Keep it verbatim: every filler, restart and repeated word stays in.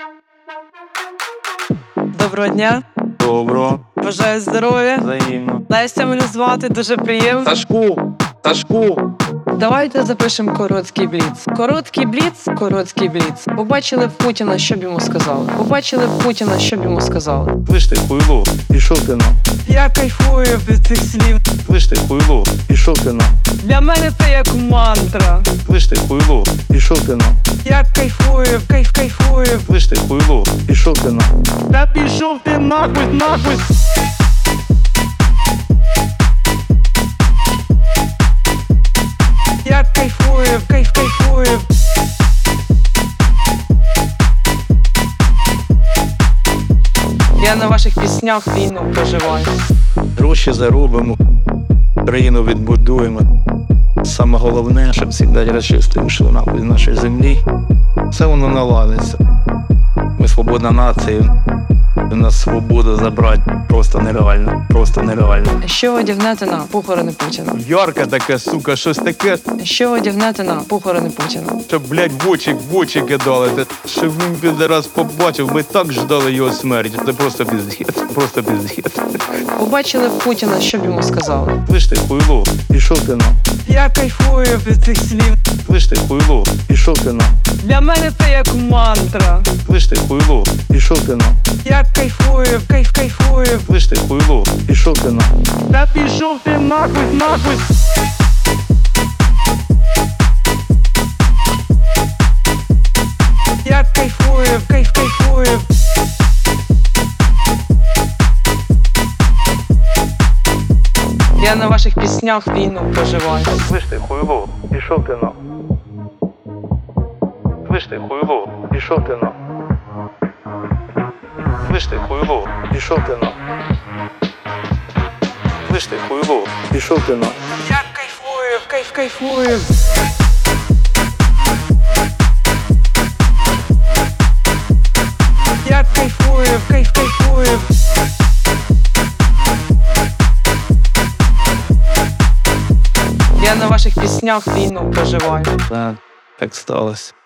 Доброго дня. Добро. Бажаю здоров'я. Взаємно. Леся мене звати, дуже приємно. Сашку! Сашку! Давайте запишемо короткий бліц. Короткий бліц, короткий бліц. Побачили б Путіна, що б йому сказали. Побачили б Путіна, що б йому сказали. Слиш ти, хуйло, пішов ти на. Я кайфую від цих слів. Слиш ти, хуйло, пішов ти на. Для мене це як мантра. Слиш ти, хуйло, пішов ти на. Я кайфую, кайф, кайфую. Слиш ти, хуйло, пішов ти на. Та пішов ти нахуй, нахуй. Я кайфую, кайф, кайфую. Я на ваших піснях війну проживаю. Гроші заробимо, країну відбудуємо. Саме головне, щоб завжди розчистимо, що нахуй з нашої землі. Все воно наладиться. Ми свободна нація. У нас свободу забрати просто нереально, просто нереально. Що одягнете на похорони Путіна? Ярка така, сука, щось таке, Що одягнете на похорони Путіна? щоб, блядь, в очі, в очі кидали. Та щоб він підарас побачив, ми так ждали його смерті. Це просто піздець, просто піздець. Побачили б Путіна, що б йому сказали. Слиш ти, хуйло, пішов ти на. Я кайфую від цих слів. Слиш ти, хуйло, пішов ти на. Для мене це як мантра. Слиш ти, хуйло, пішов ти на. Я кайфую, кайф, кайфую. Слиш ти, хуйло, пішов ти на. Та пішов ти нахуй, нахуй. Я кайфую, кайф, кайфую. Я на ваших піснях війну проживаю. Слиш ти, хуйло, пішов ти на. Слиш ти, хуйло, пішов ти на. Слиш ти, хуйло, пішов ти на. Слиш ти, хуйло, пішов ти на. Я кайфую, кайф, кайфую. Я кайфую, кайф, кайфую. Я на ваших піснях війну проживаю. Так, так сталося.